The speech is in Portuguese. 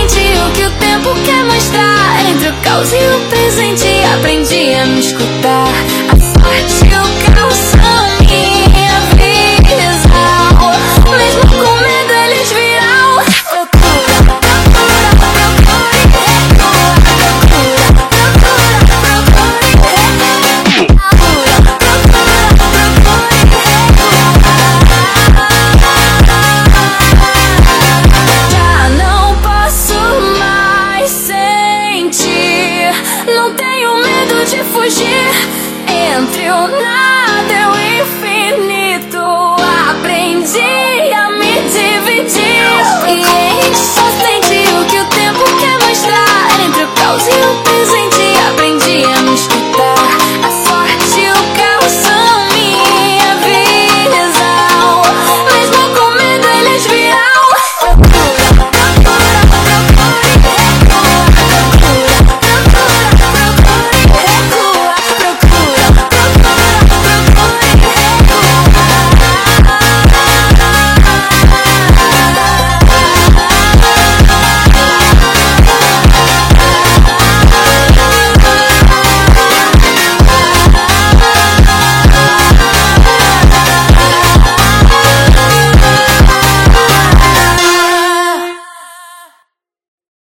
sente o que o tempo quer mostrar. Entre o caos e o presente aprendi a me escutar. A sorte